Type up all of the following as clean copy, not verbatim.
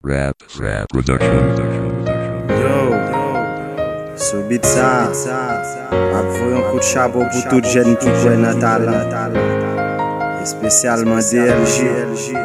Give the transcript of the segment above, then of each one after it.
Rap Production. Yo, sou beat ça, ap voye un coup de chapeau pour tout jeune qui kwen nan talent, et spécialement DLG.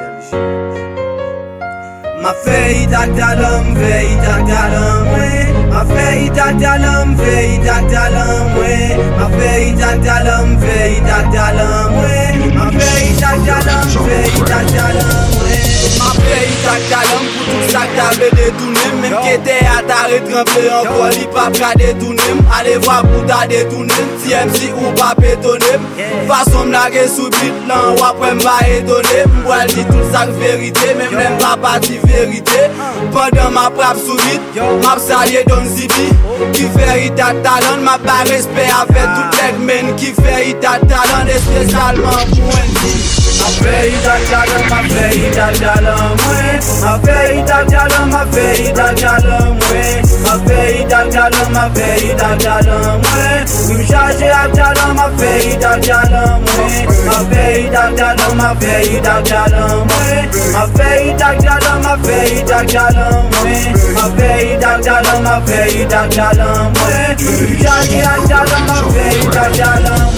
Ma fey tak talam, fey tak talam, ma fey tak talam, fey tak talam, ma fey tak talam, fey tak talam, ma fey tak talam, fey tak talam, ma fey tak talam pour tout ça que t'avais détourné, même qui était à t'arrêt tremblé en vol, il pas qu'à détourner, allez voir pour ta détourner, TMC ou pas pétonner, façon m'laguer sous bit là, ou après m'va étonner, m'voil dit tout ça que vérité, même même pas parti vérité. Pendant ma frappe sous vite, m'a salé dans Zibi. Qui fait ita talent, m'a pas respect avec tout les men qui fait ita talent, et spécialement pour un ma fait ita talent, ma fait ita talent, ma fait ita talent, ma fait ita talent, ma fait ita talent, ma fait ita talent, me charger à talent, ma fait ita talent, ma fait ita talent, ma fait ita talent, ma fait ita talent, ma fait ita talent, ma fait ita talent, ma fait ita talent, me charger à talent, ma fait ita talent.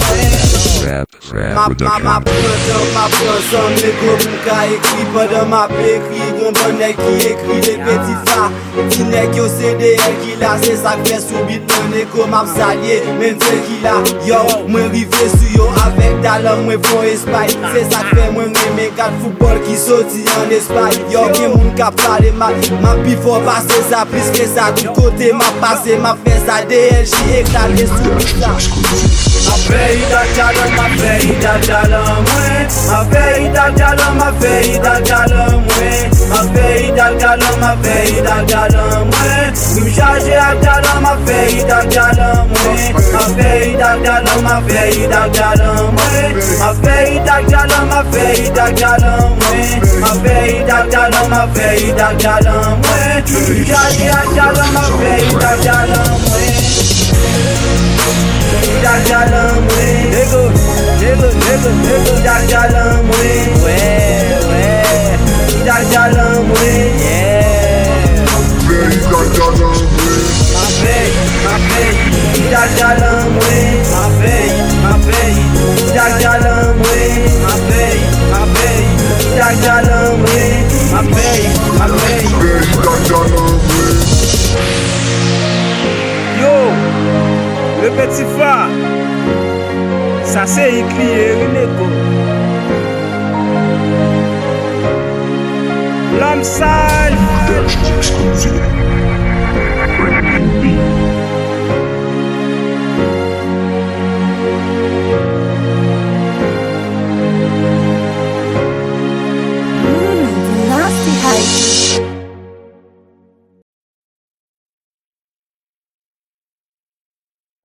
Ma prend les gros bouquins écrit pendant ma écrit, gon bonnet qui écrit les petits fa, petit nèg yo CDL qui là, c'est ça que fait subit mon écho m'a salié, même c'est qui là, yo, moi rivé sur yo avec talent, moi bon Espagne, c'est ça que fait moi aimer quatre football qui sorti en Espagne, yo, qui moun ka parler ma pi fort passer ça, plus que ça, tout côté m'a passé, m'a fait ça, DLG éclaté sous ça. Ma fey ita talent, ma fey ita talent, ma fey ita talent, ma fey ita talent, ma fey ita talent, ma fey ita talent, me charger à talent, ma fey ita talent, ma fey ita talent, ma fey ita talent, ma fey ita talent, ma fey ita talent, ma fey ita talent, ma fey ita talent, me charger à talent, ma fey ita talent. Jajalam, nego, jajalam, jajalam, yeah. Ma fey, jajalam, ma fey, jajalam, ma fey, jajalam, ma fey. Yo. Le petit fa, ça c'est écrit,